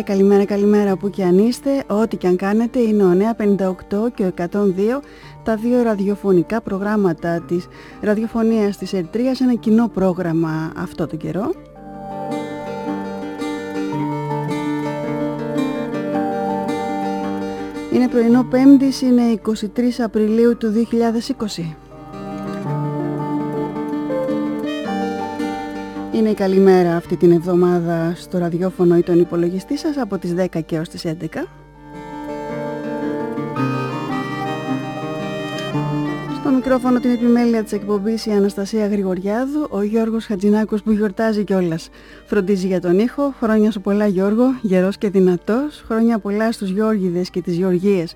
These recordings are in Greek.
καλημέρα που και αν είστε, ό,τι και αν κάνετε. Είναι ο Νέα 58 και ο 102, τα δύο ραδιοφωνικά προγράμματα της ραδιοφωνίας της Ερυθρίας, ένα κοινό πρόγραμμα αυτό τον καιρό. Είναι πρωινό Πέμπτης, είναι 23 Απριλίου του 2020. Είναι η καλημέρα αυτή την εβδομάδα στο ραδιόφωνο ή τον υπολογιστή σας από τις 10 και έως τις 11. Στο μικρόφωνο την επιμέλεια της εκπομπής η Αναστασία Γρηγοριάδου, ο Γιώργος Χατζηνάκος που γιορτάζει κιόλας. Φροντίζει για τον ήχο. Χρόνια σου πολλά Γιώργο, γερός και δυνατός. Χρόνια πολλά στους Γιώργηδες και τις Γεωργίες.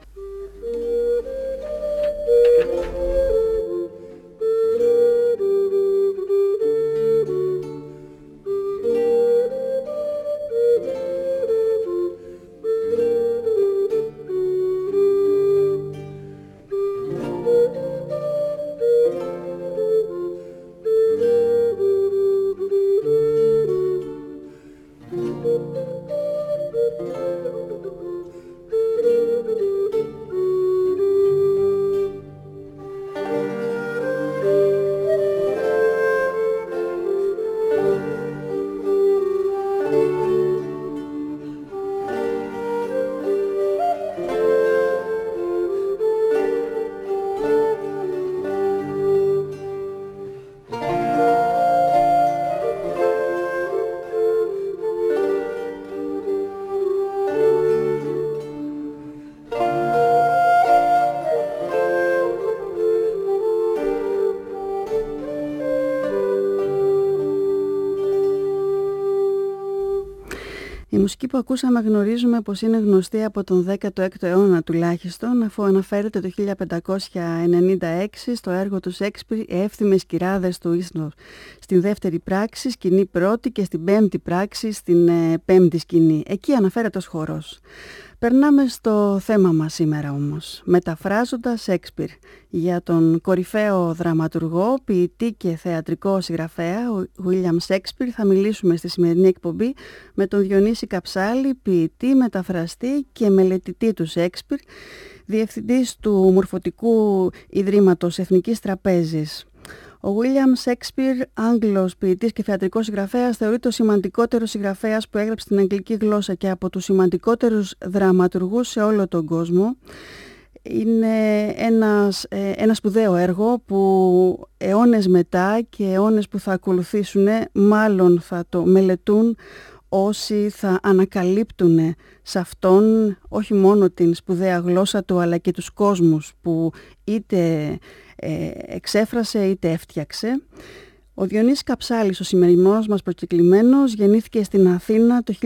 Η μουσική που ακούσαμε γνωρίζουμε πως είναι γνωστή από τον 16ο αιώνα τουλάχιστον, αφού αναφέρεται το 1596 στο έργο του Σέξπιρ «Οι εύθυμες κυράδες του Ίσνος», στην δεύτερη πράξη, σκηνή πρώτη, και στην πέμπτη πράξη, στην πέμπτη σκηνή. Εκεί αναφέρεται ως χορός. Περνάμε στο θέμα μας σήμερα όμως, μεταφράζοντας Σέξπιρ. Για τον κορυφαίο δραματουργό, ποιητή και θεατρικό συγγραφέα, ο William Shakespeare, θα μιλήσουμε στη σημερινή εκπομπή με τον Διονύση Καψάλη, ποιητή, μεταφραστή και μελετητή του Σέξπιρ, διευθυντής του Μορφωτικού Ιδρύματος Εθνικής Τραπέζης. Ο William Shakespeare, Άγγλος ποιητής και θεατρικός συγγραφέας, θεωρείται ο σημαντικότερος συγγραφέας που έγραψε την αγγλική γλώσσα και από τους σημαντικότερους δραματουργούς σε όλο τον κόσμο. Είναι ένα σπουδαίο έργο που αιώνες μετά και αιώνες που θα ακολουθήσουν μάλλον θα το μελετούν όσοι θα ανακαλύπτουν σε αυτόν όχι μόνο την σπουδαία γλώσσα του, αλλά και τους κόσμους που είτε εξέφρασε είτε έφτιαξε. Ο Διονύσης Καψάλης, ο σημερινός μας προσκεκλημένος, γεννήθηκε στην Αθήνα το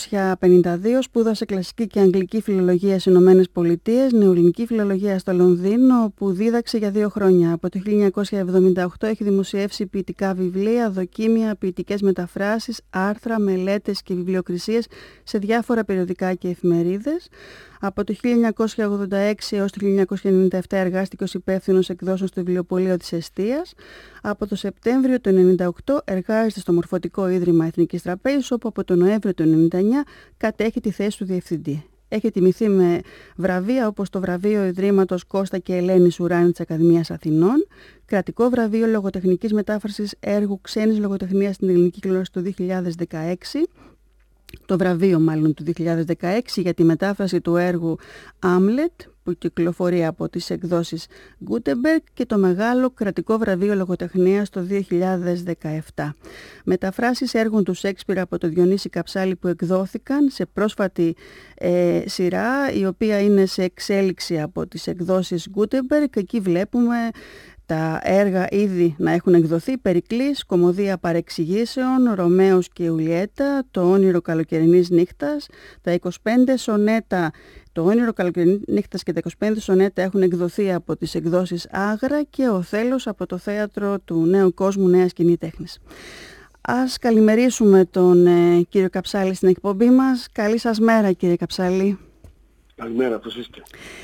1952, σπούδασε κλασική και αγγλική φιλολογία στις Ηνωμένες Πολιτείες, νεοελληνική φιλολογία στο Λονδίνο, που δίδαξε για 2 χρόνια. Από το 1978 έχει δημοσιεύσει ποιητικά βιβλία, δοκίμια, ποιητικές μεταφράσεις, άρθρα, μελέτες και βιβλιοκρισίες σε διάφορα περιοδικά και εφημερίδες. Από το 1986 έως το 1997 εργάστηκε ως υπεύθυνος εκδόσεων στο βιβλιοπωλείο της Εστίας. Από το Σεπτέμβριο του 1998 εργάζεται στο Μορφωτικό Ίδρυμα Εθνικής Τραπέζης, όπου από τον Νοέμβριο του 1999 κατέχει τη θέση του διευθυντή. Έχει τιμηθεί με βραβεία όπως το βραβείο Ιδρύματος Κώστα και Ελένης Ουράνη της Ακαδημίας Αθηνών, κρατικό βραβείο λογοτεχνικής μετάφρασης έργου ξένης λογοτεχνίας στην ελληνική γλώσσα του 2016, το βραβείο μάλλον του 2016 για τη μετάφραση του έργου Άμλετ που κυκλοφορεί από τις εκδόσεις Gutenberg, και το μεγάλο κρατικό βραβείο λογοτεχνίας το 2017. Μεταφράσεις έργων του Σέξπιρ από τον Διονύση Καψάλη που εκδόθηκαν σε πρόσφατη σειρά, η οποία είναι σε εξέλιξη από τις εκδόσεις Gutenberg. Εκεί βλέπουμε τα έργα ήδη να έχουν εκδοθεί: Περικλής, Κωμωδία Παρεξηγήσεων, Ρωμαίος και Ιουλιέτα, Το όνειρο καλοκαιρινής νύχτας, τα 25 σονέτα. Το όνειρο καλοκαιρινής νύχτας και τα 25 σονέτα έχουν εκδοθεί από τις εκδόσεις Άγρα, και ο Θέλος από το Θέατρο του Νέου Κόσμου Νέα Σκηνή Τέχνης. Ας καλημερίσουμε τον κύριο Καψάλη στην εκπομπή μας. Καλή σας μέρα, κύριε Καψάλη. Καλημέρα, πώς είστε?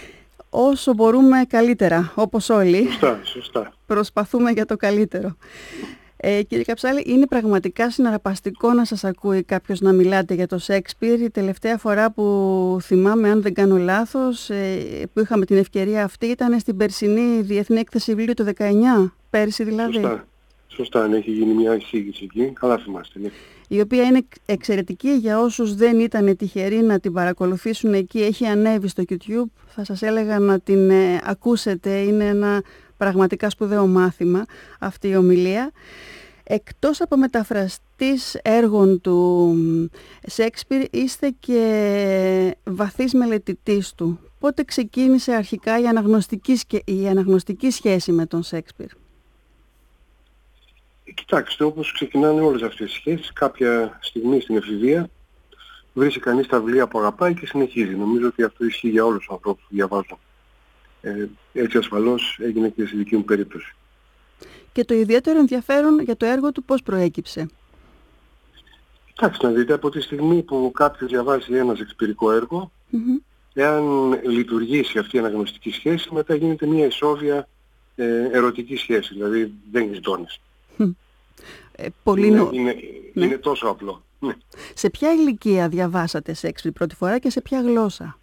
Όσο μπορούμε καλύτερα, όπως όλοι. Σωστά. Προσπαθούμε για το καλύτερο. Κύριε Καψάλη, είναι πραγματικά συναρπαστικό να σας ακούει κάποιος να μιλάτε για το Σέξπιρ. Η τελευταία φορά που θυμάμαι, αν δεν κάνω λάθος, που είχαμε την ευκαιρία αυτή ήταν στην περσινή Διεθνή Έκθεση Βιβλίου του 19, πέρσι δηλαδή. Σωστά, έχει γίνει μια εισήγηση εκεί, καλά θυμάστε. Ναι. Η οποία είναι εξαιρετική για όσους δεν ήταν τυχεροί να την παρακολουθήσουν εκεί. Έχει ανέβει στο YouTube, θα σας έλεγα να την ακούσετε, είναι ένα πραγματικά σπουδαίο μάθημα αυτή η ομιλία. Εκτός από μεταφραστής έργων του Σέξπιρ, είστε και βαθύς μελετητής του. Πότε ξεκίνησε αρχικά η αναγνωστική σχέση με τον Σέξπιρ? Κοιτάξτε, όπως ξεκινάνε όλες αυτές οι σχέσεις, κάποια στιγμή στην εφηβεία βρίσκει κανείς τα βιβλία που αγαπάει και συνεχίζει. Νομίζω ότι αυτό ισχύει για όλους τους ανθρώπους που διαβάζουν. Έτσι ασφαλώς έγινε και στη δική μου περίπτωση. Και το ιδιαίτερο ενδιαφέρον για το έργο του πώς προέκυψε? Κοιτάξτε να δείτε, από τη στιγμή που κάποιος διαβάζει ένα σεξπιρικό έργο, εάν λειτουργήσει αυτή η αναγνωστική σχέση, μετά γίνεται μια ισόβια ερωτική σχέση, δηλαδή δεν γλιτώνεις. Είναι τόσο απλό. Σε ποια ηλικία διαβάσατε Σέξπιρ πρώτη φορά και σε ποια γλώσσα?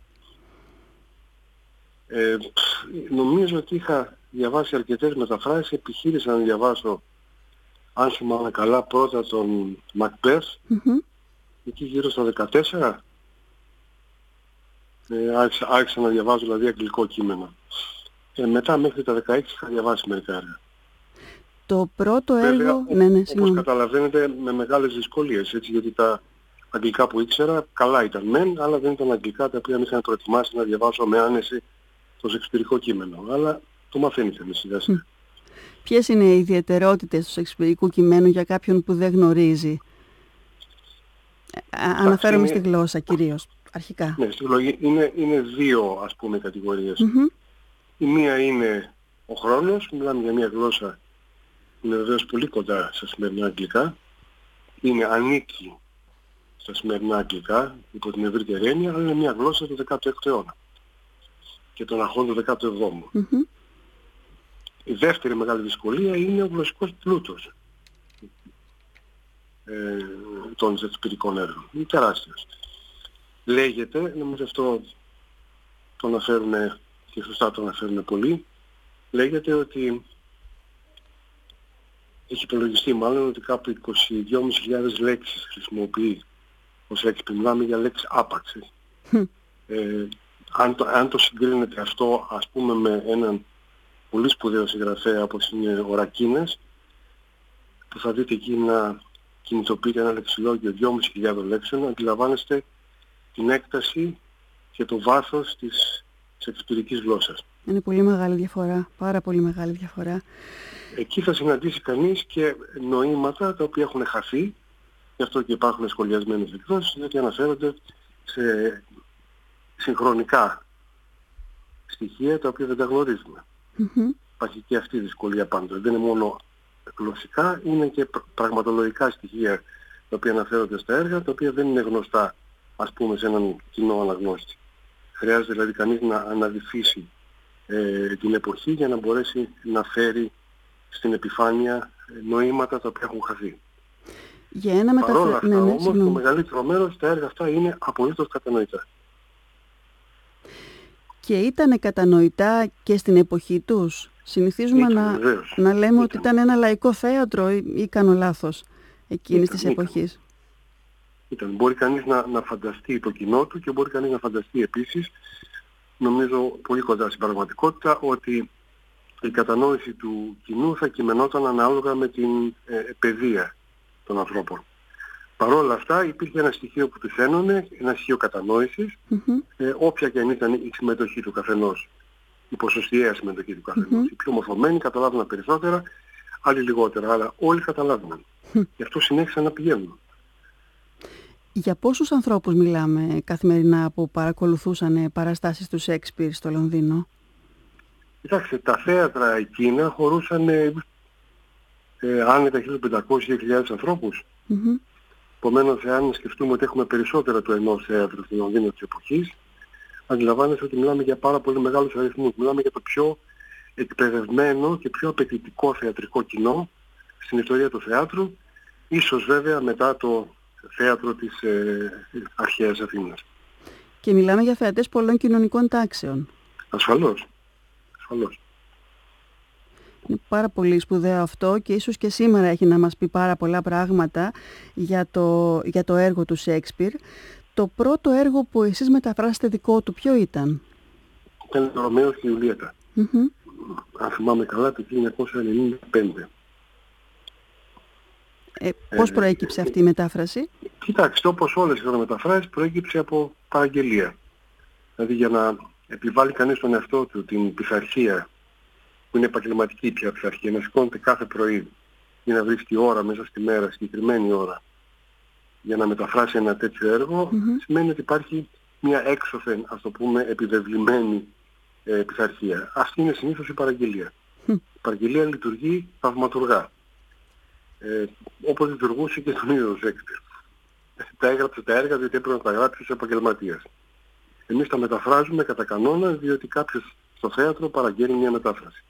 Νομίζω ότι είχα διαβάσει αρκετές μεταφράσεις. Επιχείρησα να διαβάσω, αν θυμάμαι καλά, πρώτα τον Μακμπεθ, εκεί γύρω στα 14. Άρχισα να διαβάζω δηλαδή αγγλικό κείμενο. Μετά μέχρι τα 16 είχα διαβάσει μερικά έργα. Το πρώτο έργο... Όπως καταλαβαίνετε, με μεγάλες δυσκολίες, έτσι, γιατί τα αγγλικά που ήξερα καλά ήταν μεν, αλλά δεν ήταν αγγλικά τα οποία με είχαν προετοιμάσει να διαβάσω με άνεση το σεξπιρικό κείμενο. Αλλά το μαθαίνετε με σιγά σιγά. Ποιες είναι οι ιδιαιτερότητες του σεξπιρικού κειμένου για κάποιον που δεν γνωρίζει? Αναφέρομαι στη γλώσσα κυρίως, αρχικά. Ναι, στη γλώσσα είναι δύο, ας πούμε, κατηγορίες. Η μία είναι ο χρόνος, μιλάμε για μια γλώσσα που είναι βεβαίως πολύ κοντά στα σημερινά αγγλικά. Ανήκει στα σημερινά αγγλικά, υπό την ευρύτερη έννοια, αλλά είναι μια γλώσσα του 16ου αιώνα και των αρχών του 17ου. Η δεύτερη μεγάλη δυσκολία είναι ο γλωσσικός πλούτος των σεξπιρικών έργων. Είναι τεράστιος. Λέγεται, νομίζω αυτό το αναφέρουν και σωστά το αναφέρουν πολλοί, λέγεται ότι έχει υπολογιστεί μάλλον ότι κάπου 22.500 λέξεις χρησιμοποιεί ο Σέξπιρ. Μιλάμε για λέξεις άπαξ. Αν το συγκρίνετε αυτό, ας πούμε, με έναν πολύ σπουδαίο συγγραφέα όπως είναι ο Ρακίνας, που θα δείτε εκεί να κινητοποιείται ένα λεξιλόγιο 2.500 λέξεων, αντιλαμβάνεστε την έκταση και το βάθος της σεξπιρικής γλώσσας. Είναι πολύ μεγάλη διαφορά, πάρα πολύ μεγάλη διαφορά. Εκεί θα συναντήσει κανείς και νοήματα τα οποία έχουν χαθεί, γι' αυτό και υπάρχουν σχολιασμένες εκδόσεις, γιατί αναφέρονται σε συγχρονικά στοιχεία τα οποία δεν τα γνωρίζουμε. Υπάρχει και αυτή η δυσκολία πάντως. Δεν είναι μόνο γλωσσικά, είναι και πραγματολογικά στοιχεία τα οποία αναφέρονται στα έργα, τα οποία δεν είναι γνωστά, ας πούμε, σε έναν κοινό αναγνώστη. Χρειάζεται δηλαδή κανείς να αναδυφίσει την εποχή για να μπορέσει να φέρει στην επιφάνεια νοήματα τα οποία έχουν χαθεί. Παρ' όλα αυτά όμως το μεγαλύτερο μέρος τα έργα αυτά είναι απολύτως κατανοητά. Και ήταν κατανοητά και στην εποχή τους? Συνηθίζουμε να λέμε ότι ήταν ένα λαϊκό θέατρο ή κάνω λάθος εκείνης της εποχής? Μπορεί κανείς να φανταστεί το κοινό του και μπορεί κανείς να φανταστεί επίσης, νομίζω πολύ κοντά στην πραγματικότητα, ότι η κατανόηση του κοινού θα κειμενόταν ανάλογα με την παιδεία των ανθρώπων. Παρ' όλα αυτά υπήρχε ένα στοιχείο που τους ένωνε, ένα στοιχείο κατανόησης, όποια και αν ήταν η συμμετοχή του καθενός, η ποσοστιαία συμμετοχή του καθενός. Οι πιο μορφωμένοι καταλάβαιναν περισσότερα, άλλοι λιγότερα, αλλά όλοι καταλάβαιναν. Γι' αυτό συνέχισαν να πηγαίνουν. Για πόσους ανθρώπους μιλάμε καθημερινά που παρακολουθούσαν παραστάσεις του Σέξπιρ στο Λονδίνο? Κοιτάξτε, τα θέατρα εκείνα χωρούσαν άνετα 1.500-2.000 ανθρώπους. Επομένως, εάν σκεφτούμε ότι έχουμε περισσότερα του ενός θέατρου στο Λονδίνο της εποχής, αντιλαμβάνεστε ότι μιλάμε για πάρα πολύ μεγάλους αριθμούς. Μιλάμε για το πιο εκπαιδευμένο και πιο απαιτητικό θεατρικό κοινό στην ιστορία του θεάτρου, ίσως βέβαια μετά το θέατρο της αρχαίας Αθήνας. Και μιλάμε για θεατές πολλών κοινωνικών τάξεων. Ασφαλώς. Ασφαλώς. Είναι πάρα πολύ σπουδαίο αυτό και ίσως και σήμερα έχει να μας πει πάρα πολλά πράγματα για το έργο του Σέξπιρ. Το πρώτο έργο που εσείς μεταφράσετε δικό του ποιο ήταν? Ήταν το Ρωμαίος και η Ιουλίατα. Αν θυμάμαι καλά, το 1995. Πώς προέκυψε αυτή η μετάφραση? Κοιτάξτε, όπως όλες οι μεταφράσεις προέκυψε από παραγγελία. Δηλαδή για να επιβάλλει κανείς στον εαυτό του την πειθαρχία, που είναι επαγγελματική πια πειθαρχία, να σηκώνεται κάθε πρωί για να βρίσκει ώρα μέσα στη μέρα, συγκεκριμένη ώρα, για να μεταφράσει ένα τέτοιο έργο, σημαίνει ότι υπάρχει μια έξωθεν, ας το πούμε, επιβεβλημένη πειθαρχία. Αυτή είναι συνήθως η παραγγελία. Η παραγγελία λειτουργεί θαυματουργά. Όπως λειτουργούσε και τον ίδιο Σέξπιρ. Τα έγραψε τα έργα διότι έπρεπε να τα γράψει ως επαγγελματίας. Εμείς τα μεταφράζουμε κατά κανόνα διότι κάποιος στο θέατρο παραγγέλνει μια μετάφραση.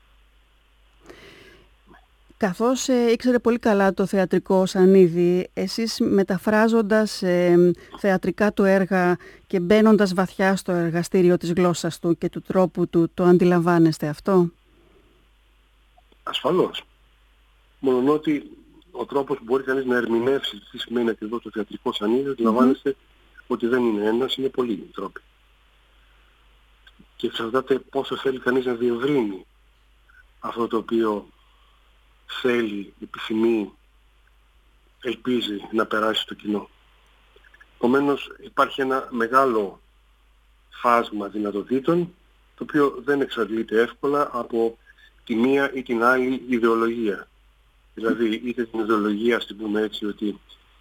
Καθώς ήξερε πολύ καλά το θεατρικό σανίδι, εσείς μεταφράζοντας θεατρικά του έργα και μπαίνοντας βαθιά στο εργαστήριο της γλώσσας του και του τρόπου του, το αντιλαμβάνεστε αυτό? Ασφαλώς. Μόνον ότι ο τρόπος που μπορεί κανείς να ερμηνεύσει τι σημαίνει ακριβώς το θεατρικό σανίδι, αντιλαμβάνεστε ότι δεν είναι ένας, είναι πολλοί οι τρόποι. Και εξαρτάται πόσο θέλει κανείς να διευρύνει αυτό το οποίο θέλει, επιθυμεί, ελπίζει να περάσει στο κοινό. Επομένως υπάρχει ένα μεγάλο φάσμα δυνατοτήτων, το οποίο δεν εξαντλείται εύκολα από τη μία ή την άλλη ιδεολογία. Δηλαδή είτε την ιδεολογία, ας την πούμε έτσι, ότι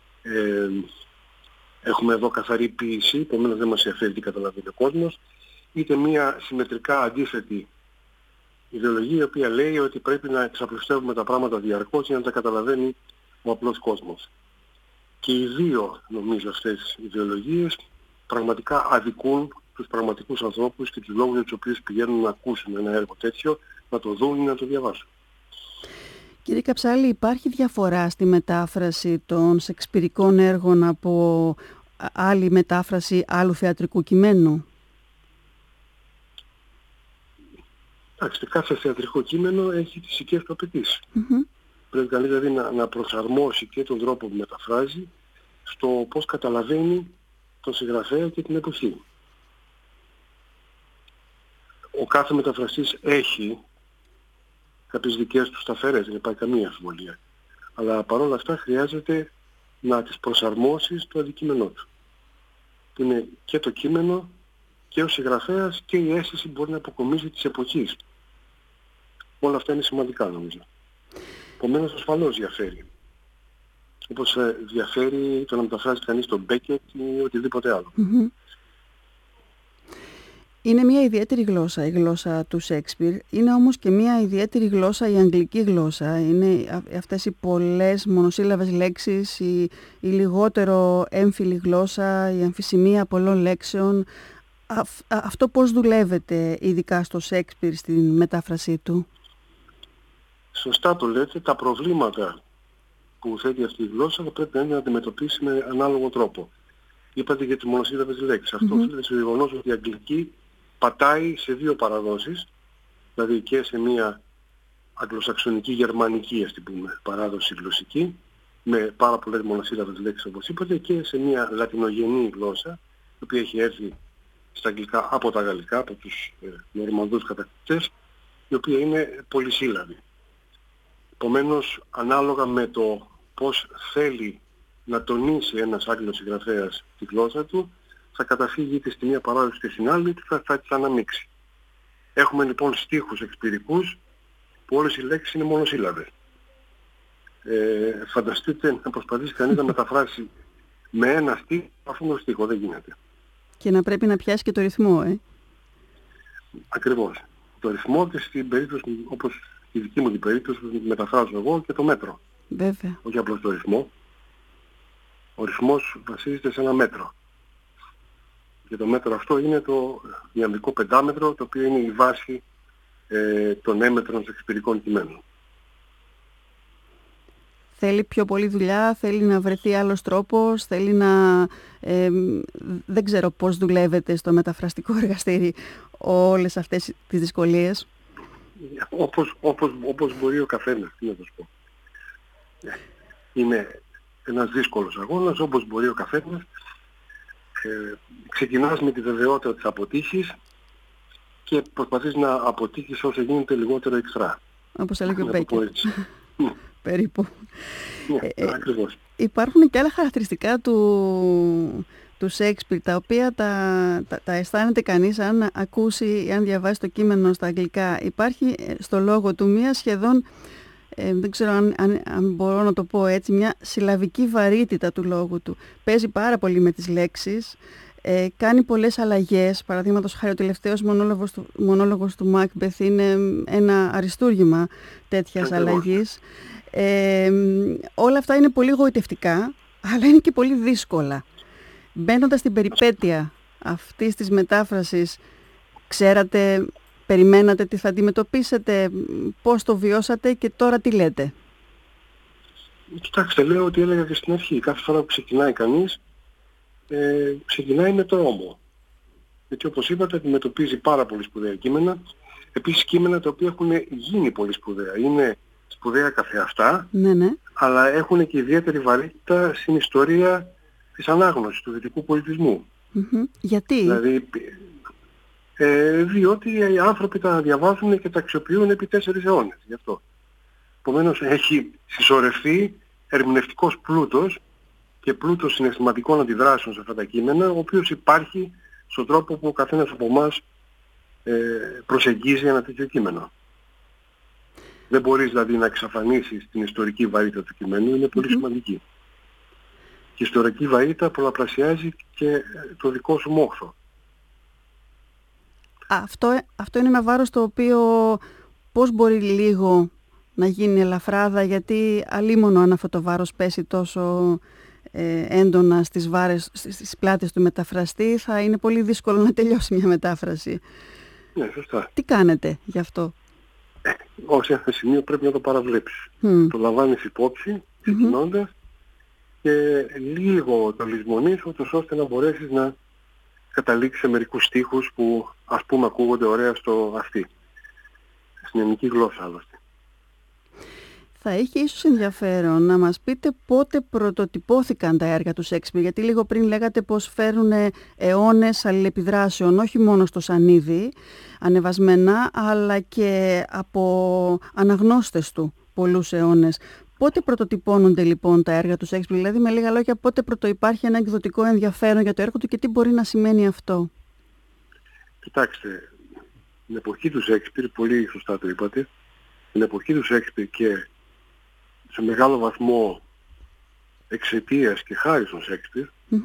έχουμε εδώ καθαρή ποίηση, επομένως δεν μας ενδιαφέρει τι καταλαβαίνει ο κόσμος, είτε μία συμμετρικά αντίθετη ιδεολογία η οποία λέει ότι πρέπει να εξαπλουστεύουμε τα πράγματα διαρκώς για να τα καταλαβαίνει ο απλός κόσμος. Και οι δύο, νομίζω, αυτές τις ιδεολογίες πραγματικά αδικούν τους πραγματικούς ανθρώπους και τους λόγους για τους οποίους πηγαίνουν να ακούσουν ένα έργο τέτοιο, να το δουν ή να το διαβάσουν. Κύριε Καψάλη, υπάρχει διαφορά στη μετάφραση των σεξπιρικών έργων από άλλη μετάφραση άλλου θεατρικού κειμένου? Εντάξει, κάθε θεατρικό κείμενο έχει τις οικίες του απαιτήσεις. Πρέπει κανείς δηλαδή να προσαρμόσει και τον τρόπο που μεταφράζει στο πώς καταλαβαίνει τον συγγραφέα και την εποχή. Ο κάθε μεταφραστής έχει κάποιες δικές του σταθερές, δεν υπάρχει καμία αμφιβολία. Αλλά παρόλα αυτά χρειάζεται να τις προσαρμόσει στο αντικείμενό του. Που είναι και το κείμενο και ο συγγραφέας και η αίσθηση μπορεί να αποκομίσει της εποχής. Όλα αυτά είναι σημαντικά νομίζω. Επομένως ασφαλώς διαφέρει. Όπως διαφέρει το να μεταφράζει κανείς τον Μπέκετ ή οτιδήποτε άλλο. Είναι μια ιδιαίτερη γλώσσα η γλώσσα του Σέξπιρ. Είναι όμως και μια ιδιαίτερη γλώσσα η αγγλική γλώσσα. Είναι αυτές οι πολλές μονοσύλλαβες λέξεις, η λιγότερο έμφυλη γλώσσα, η αμφισημία πολλών λέξεων. Αυτό πώς δουλεύετε ειδικά στο Σέξπιρ στην μετάφρασή του? Σωστά το λέτε, τα προβλήματα που θέτει αυτή η γλώσσα θα πρέπει να αντιμετωπίσει με ανάλογο τρόπο. Είπατε για τις μονοσύλλαβες λέξεις. Αυτό οφείλεται στο γεγονός ότι η αγγλική πατάει σε δύο παραδόσεις, δηλαδή και σε μια αγγλοσαξονική γερμανική, ας την πούμε, παράδοση γλωσσική, με πάρα πολλές μονοσύλλαβες λέξεις όπως είπατε, και σε μια λατινογενή γλώσσα, η οποία έχει έρθει στα αγγλικά από τα γαλλικά, από τους Νορμανδούς κατακτητές, η οποία είναι πολυσύλλαβη. Επομένως, ανάλογα με το πώς θέλει να τονίσει ένας Άγγλος συγγραφέας τη γλώσσα του, θα καταφύγει είτε στη μία παράδοση είτε στην άλλη, θα τις αναμίξει. Έχουμε λοιπόν στίχους εξπυρικούς που όλες οι λέξεις είναι μονοσύλλαβες. Φανταστείτε να προσπαθήσει κανείς να μεταφράσει με ένα στίχο αυτόν τον στίχο, δεν γίνεται. Και να πρέπει να πιάσει και το ρυθμό, Ακριβώς. Το ρυθμό και στην περίπτωση, όπως η δική μου την περίπτωση, μεταφράζω εγώ, και το μέτρο. Βέβαια. Όχι απλώς το ρυθμό. Ο ρυθμός βασίζεται σε ένα μέτρο. Και το μέτρο αυτό είναι το ιαμβικό πεντάμετρο, το οποίο είναι η βάση των έμετρων σεξπιρικών κειμένων. Θέλει πιο πολλή δουλειά, θέλει να βρεθεί άλλος τρόπος, θέλει να... δεν ξέρω πώς δουλεύετε στο μεταφραστικό εργαστήρι όλες αυτές τις δυσκολίες. Όπως μπορεί ο καθένας, τι να το πω. Είναι ένας δύσκολος αγώνας, όπως μπορεί ο καθένας. Ξεκινάς με τη βεβαιότητα της αποτύχης και προσπαθείς να αποτύχεις όσο γίνεται λιγότερο εξτρά. Όπως έλεγε ο Μπέκερ. Περίπου. Ακριβώς. Υπάρχουν και άλλα χαρακτηριστικά του Σέξπιρ, τα οποία τα αισθάνεται κανείς αν ακούσει ή αν διαβάσει το κείμενο στα αγγλικά. Υπάρχει στο λόγο του μία σχεδόν, δεν ξέρω αν μπορώ να το πω έτσι, μια συλλαβική βαρύτητα του λόγου του. Παίζει πάρα πολύ με τις λέξεις, κάνει πολλές αλλαγές. Παραδείγματος χάρη, ο τελευταίος μονόλογος του Μάκμπεθ είναι ένα αριστούργημα τέτοιας αλλαγής. Όλα αυτά είναι πολύ γοητευτικά, αλλά είναι και πολύ δύσκολα. Μπαίνοντας στην περιπέτεια αυτής της μετάφρασης, ξέρατε, περιμένατε τι θα αντιμετωπίσετε, πώς το βιώσατε και τώρα τι λέτε? Κοιτάξτε, λέω ότι έλεγα και στην αρχή. Κάθε φορά που ξεκινάει κανείς, ξεκινάει με τρόμο. Γιατί όπως είπατε, αντιμετωπίζει πάρα πολύ σπουδαία κείμενα. Επίσης κείμενα τα οποία έχουν γίνει πολύ σπουδαία. Είναι σπουδαία καθεαυτά, ναι. Αλλά έχουν και ιδιαίτερη βαρύτητα στην ιστορία της ανάγνωσης του δυτικού πολιτισμού. Γιατί? Δηλαδή, διότι οι άνθρωποι τα διαβάζουν και τα αξιοποιούν επί 4 αιώνες. Γι' αυτό. Επομένως έχει συσσωρευτεί ερμηνευτικός πλούτος και πλούτος συναισθηματικών αντιδράσεων σε αυτά τα κείμενα, ο οποίος υπάρχει στον τρόπο που ο καθένας από εμάς προσεγγίζει ένα τέτοιο κείμενο. Δεν μπορείς δηλαδή να εξαφανίσεις την ιστορική βαρύτητα του κειμένου, είναι πολύ σημαντική. Και η ιστορική βαρύτητα πολλαπλασιάζει και το δικό σου μόχθο. Αυτό είναι ένα βάρος το οποίο πώς μπορεί λίγο να γίνει ελαφράδα, γιατί αλίμονο αν αυτό το βάρος πέσει τόσο έντονα στις πλάτες του μεταφραστή, θα είναι πολύ δύσκολο να τελειώσει μια μετάφραση. Ναι, σωστά. Τι κάνετε γι' αυτό? Ως ένα σημείο πρέπει να το παραβλέψεις. Το λαμβάνεις υπόψη, ξεκινώντας, και λίγο το λησμονείς, ώστε να μπορέσεις να καταλήξεις σε μερικούς στίχους που ας πούμε ακούγονται ωραία στο αυτή. Στην ελληνική γλώσσα άλλωστε. Θα έχει ίσως ενδιαφέρον να μας πείτε πότε πρωτοτυπώθηκαν τα έργα του Σέξπιρ, γιατί λίγο πριν λέγατε πως φέρουν αιώνες αλληλεπιδράσεων, όχι μόνο στο σανίδι ανεβασμένα, αλλά και από αναγνώστες του πολλούς αιώνες. Πότε πρωτοτυπώνονται λοιπόν τα έργα του Σέξπιρ, δηλαδή με λίγα λόγια πότε πρωτουπάρχει ένα εκδοτικό ενδιαφέρον για το έργο του και τι μπορεί να σημαίνει αυτό? Κοιτάξτε, την εποχή του Σέξπιρ, πολύ σωστά το είπατε, την εποχή του Σέξπιρ και σε μεγάλο βαθμό εξαιτίας και χάρη στον Σέξπιρ,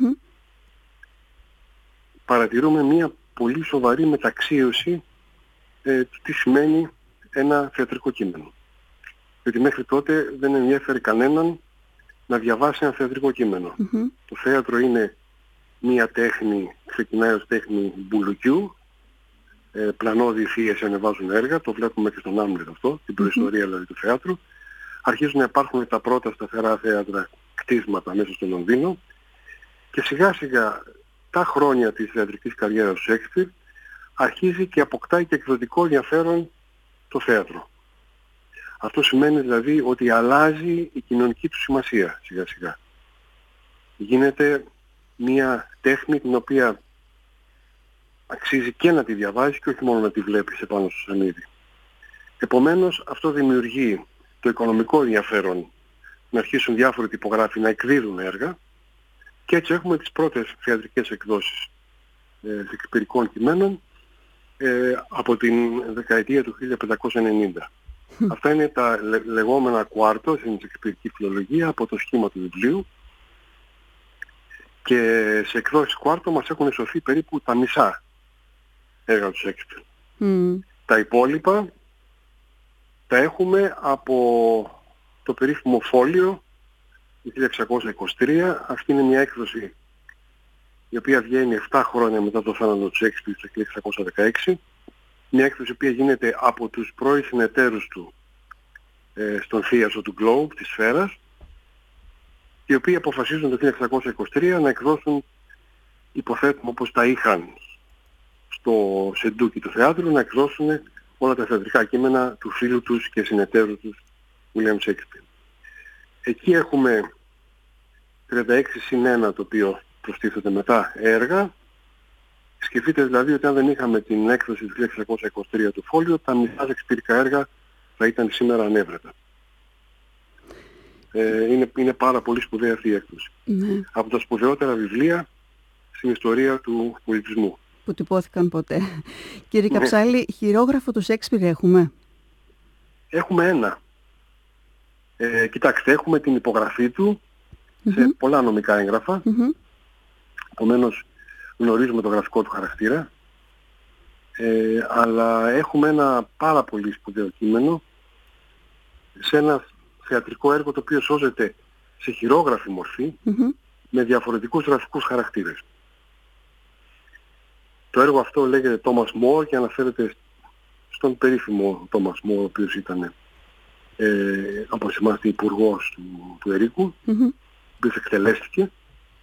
παρατηρούμε μια πολύ σοβαρή μεταξίωση του τι σημαίνει ένα θεατρικό κείμενο. Γιατί μέχρι τότε δεν ενδιαφέρει κανέναν να διαβάσει ένα θεατρικό κείμενο. Το θέατρο είναι μια τέχνη, ξεκινάει ως τέχνη μπουλουκιού, πλανώδη θύες ανεβάζουν έργα, το βλέπουμε και στον Άμλετ αυτό, την προϊστορία δηλαδή του θεάτρου. Αρχίζουν να υπάρχουν τα πρώτα σταθερά θέατρα κτίσματα μέσα στο Λονδίνο και σιγά σιγά τα χρόνια της θεατρικής καριέρας του Σέξπιρ αρχίζει και αποκτάει και εκδοτικό ενδιαφέρον το θέατρο. Αυτό σημαίνει δηλαδή ότι αλλάζει η κοινωνική του σημασία σιγά σιγά. Γίνεται μια τέχνη την οποία αξίζει και να τη διαβάζεις και όχι μόνο να τη βλέπεις επάνω στο σανίδι. Επομένως αυτό δημιουργεί το οικονομικό ενδιαφέρον να αρχίσουν διάφοροι τυπογράφοι να εκδίδουν έργα και έτσι έχουμε τις πρώτες θεατρικές εκδόσεις σεξπιρικών κειμένων από την δεκαετία του 1590. Αυτά είναι τα λεγόμενα κουάρτο στην σεξπιρική φιλολογία από το σχήμα του βιβλίου και σε εκδόσεις κουάρτο μας έχουν σωθεί περίπου τα μισά έργα του Σέξπιρ. Τα υπόλοιπα τα έχουμε από το περίφημο φόλιο του 1623. Αυτή είναι μια έκδοση η οποία βγαίνει 7 χρόνια μετά το θάνατο του Σέξπιρ το 1616. Μια έκδοση η οποία γίνεται από τους πρώην συνεταίρους του στον θίασο του Globe, της Σφαίρας, οι οποίοι αποφασίζουν το 1623 να εκδώσουν, υποθέτουμε όπως τα είχαν στο Σεντούκι του θεάτρου, να εκδώσουν όλα τα θεατρικά κείμενα του φίλου τους και συνεταίρου τους William Shakespeare. Εκεί έχουμε 36+1, το οποίο προστίθεται μετά έργα. Σκεφτείτε δηλαδή ότι αν δεν είχαμε την έκδοση του 1623 του Φόλιο, τα μισά σεξπιρικά έργα θα ήταν σήμερα ανέβρετα. Είναι πάρα πολύ σπουδαία αυτή η έκδοση. Ναι. Από τα σπουδαιότερα βιβλία στην ιστορία του πολιτισμού. Που τυπώθηκαν ποτέ. Κύριε Καψάλη, χειρόγραφο του Σέξπιρ έχουμε? Έχουμε ένα. Κοιτάξτε, έχουμε την υπογραφή του σε πολλά νομικά έγγραφα. Επομένως γνωρίζουμε το γραφικό του χαρακτήρα. Αλλά έχουμε ένα πάρα πολύ σπουδαίο κείμενο σε ένα θεατρικό έργο το οποίο σώζεται σε χειρόγραφη μορφή με διαφορετικούς γραφικούς χαρακτήρες. Το έργο αυτό λέγεται Thomas More και αναφέρεται στον περίφημο Thomas More, ο οποίος ήταν όπως θυμάστε υπουργός του Ερίκου, ο οποίος εκτελέστηκε.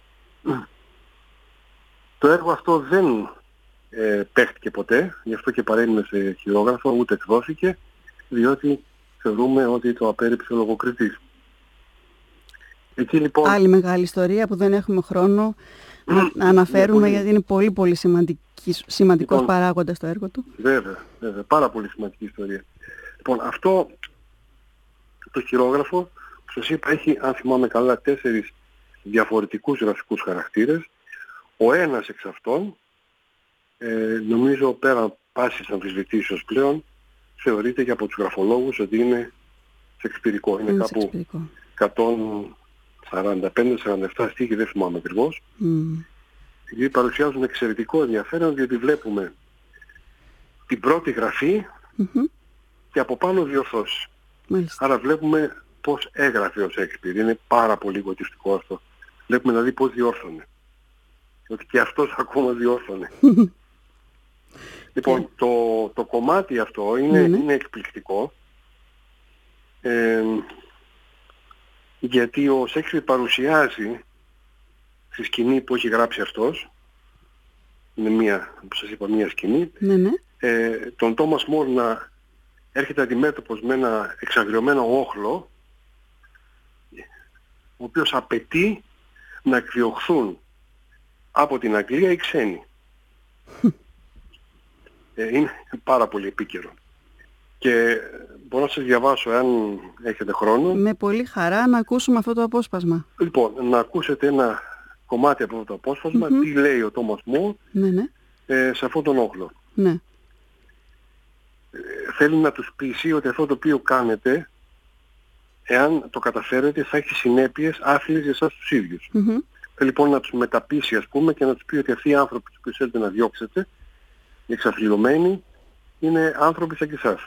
Το έργο αυτό δεν παίχτηκε ποτέ, γι' αυτό και παρέμεινε σε χειρόγραφο, ούτε εκδόθηκε, διότι θεωρούμε ότι το απέρριψε ο λογοκριτής. Εκεί λοιπόν... Άλλη μεγάλη ιστορία που δεν έχουμε χρόνο να αναφέρουμε, γιατί είναι πολύ πολύ σημαντικός λοιπόν, παράγοντας το έργο του. Βέβαια, πάρα πολύ σημαντική ιστορία. Λοιπόν, αυτό το χειρόγραφο, που σας είπα, έχει, αν θυμάμαι καλά, 4 διαφορετικούς γραφικούς χαρακτήρες. Ο ένας εξ αυτών, νομίζω πέραν πάσης αμφισβητήσεως πλέον, θεωρείται και από τους γραφολόγους ότι είναι σεξπιρικό. Είναι κάπου 145-47 στίχοι, δεν θυμάμαι ακριβώς. Γιατί παρουσιάζουν εξαιρετικό ενδιαφέρον, διότι βλέπουμε την πρώτη γραφή και από πάνω διορθώσεις. Άρα βλέπουμε πώς έγραφε ο Σέξπιρ. Είναι πάρα πολύ γοτιστικό αυτό. Βλέπουμε δηλαδή πώς διόρθωνε. Ότι και αυτός ακόμα διόρθωνε. Λοιπόν, το κομμάτι αυτό είναι εκπληκτικό. Γιατί ο Σέξπιρ παρουσιάζει στη σκηνή που έχει γράψει αυτός, είναι μία, όπως σας είπα, μία σκηνή, τον Τόμας Μόρ να έρχεται αντιμέτωπος με ένα εξαγριωμένο όχλο, ο οποίος απαιτεί να εκδιωχθούν από την Αγγλία οι ξένοι. Είναι πάρα πολύ επίκαιρο. Και μπορώ να σας διαβάσω, αν έχετε χρόνο. Με πολύ χαρά να ακούσουμε αυτό το απόσπασμα. Λοιπόν, να ακούσετε ένα κομμάτι από αυτό το απόσπασμα, τι λέει ο Τόμας Μόρ σε αυτόν τον όχλο. Θέλει να τους πείσει ότι αυτό το οποίο κάνετε, εάν το καταφέρετε, θα έχει συνέπειες άθλιες για εσάς τους ίδιους. Θέλει λοιπόν να τους μεταπείσει, ας πούμε, και να τους πει ότι αυτοί οι άνθρωποι τους οποίους θέλετε να διώξετε, οι εξαθλιωμένοι, είναι άνθρωποι σαν και εσάς.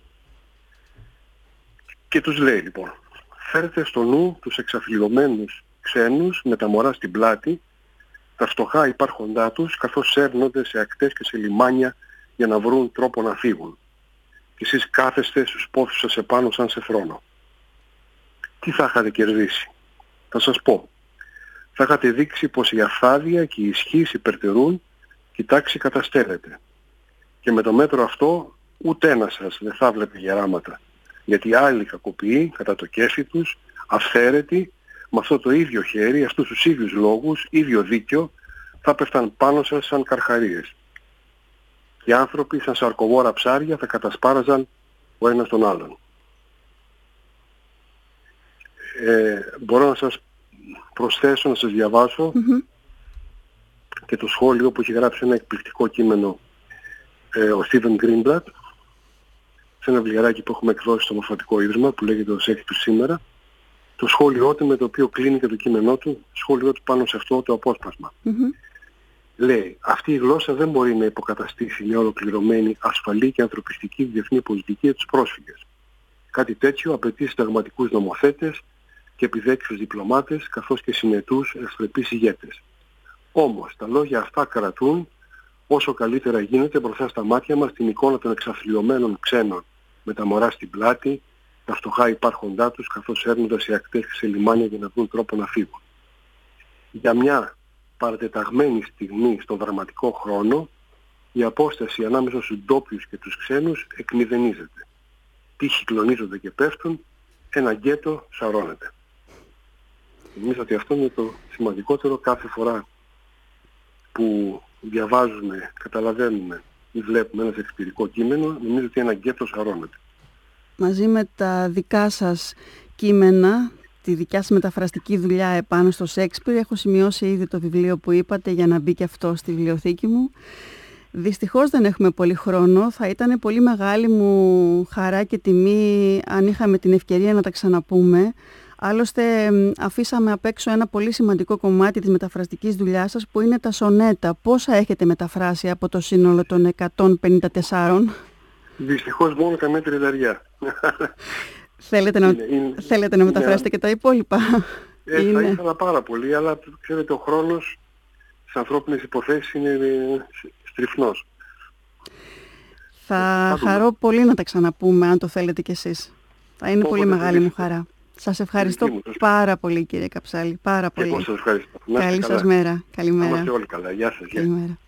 Και τους λέει λοιπόν, φέρετε στο νου τους εξαθλιωμένους ξένους με τα μωρά στην πλάτη, τα φτωχά υπάρχοντά τους, καθώς σέρνονται σε ακτές και σε λιμάνια για να βρουν τρόπο να φύγουν. Και εσείς κάθεστε στους πόθους σας επάνω σαν σε θρόνο. Τι θα είχατε κερδίσει? Θα σας πω. Θα είχατε δείξει πως η αφθάδεια και η ισχύς υπερτερούν και η τάξη καταστέλλεται. Και με το μέτρο αυτό ούτε ένας σας δεν θα βλέπει γεράματα. Γιατί άλλοι κακοποιοί κατά το κέφι τους, αυθαίρετοι, με αυτό το ίδιο χέρι, αυτούς τους ίδιους λόγους, ίδιο δίκιο, θα πέφταν πάνω σας σαν καρχαρίες. Οι άνθρωποι σαν σαρκοβόρα ψάρια θα κατασπάραζαν ο ένας τον άλλον. Μπορώ να σας προσθέσω, να σας διαβάσω και το σχόλιο που έχει γράψει ένα εκπληκτικό κείμενο ο Στίβεν Γκρίνμπλατ σε ένα βιβλιαράκι που έχουμε εκδώσει στο Μορφωτικό Ίδρυμα που λέγεται «Ο Σέξπιρ σήμερα». Το σχόλιο του, με το οποίο κλείνει και το κείμενό του, σχόλιο του πάνω σε αυτό το απόσπασμα. Λέει, αυτή η γλώσσα δεν μπορεί να υποκαταστήσει μια ολοκληρωμένη, ασφαλή και ανθρωπιστική διεθνή πολιτική για τους πρόσφυγες. Κάτι τέτοιο απαιτεί συνταγματικούς νομοθέτες και επιδέξιους διπλωμάτες, καθώς και συνετούς ευθρεπείς ηγέτες. Όμως, τα λόγια αυτά κρατούν όσο καλύτερα γίνεται μπροστά στα μάτια μας την εικόνα των εξαθλιωμένων ξένων με τα μωρά στην πλάτη, τα φτωχά υπάρχοντά τους, καθώς έρνοντας οι ακτές σε λιμάνια για να βρουν τρόπο να φύγουν. Για μια παρατεταγμένη στιγμή στον δραματικό χρόνο, η απόσταση ανάμεσα στους ντόπιους και τους ξένους εκμηδενίζεται. Τείχοι κλονίζονται και πέφτουν, ένα γκέτο σαρώνεται. Νομίζω ότι αυτό είναι το σημαντικότερο κάθε φορά που διαβάζουμε, καταλαβαίνουμε ή βλέπουμε ένα σεξπιρικό κείμενο, νομίζω ότι ένα γκέτο σαρώνεται. Μαζί με τα δικά σας κείμενα, τη δικιά σας μεταφραστική δουλειά επάνω στο Σέξπιρ, έχω σημειώσει ήδη το βιβλίο που είπατε για να μπει και αυτό στη βιβλιοθήκη μου. Δυστυχώς δεν έχουμε πολύ χρόνο. Θα ήταν πολύ μεγάλη μου χαρά και τιμή αν είχαμε την ευκαιρία να τα ξαναπούμε. Άλλωστε αφήσαμε απ' έξω ένα πολύ σημαντικό κομμάτι της μεταφραστικής δουλειάς σας που είναι τα σονέτα. Πόσα έχετε μεταφράσει από το σύνολο των 154? Δυστυχώς μόνο καμία τριανταριά. Θέλετε να μεταφράσετε και τα υπόλοιπα? Θα ήθελα πάρα πολύ, αλλά ξέρετε ο χρόνος στις ανθρώπινες υποθέσεις είναι στριφνός. Θα χαρώ πολύ να τα ξαναπούμε αν το θέλετε κι εσείς. Θα είναι πολύ μεγάλη μου χαρά. Σας ευχαριστώ πάρα πολύ κύριε Καψάλη, πάρα πολύ. Εγώ σας ευχαριστώ. Καλή σας μέρα. Καλημέρα. Να είμαστε όλοι καλά. Γεια σας. Καλημέρα.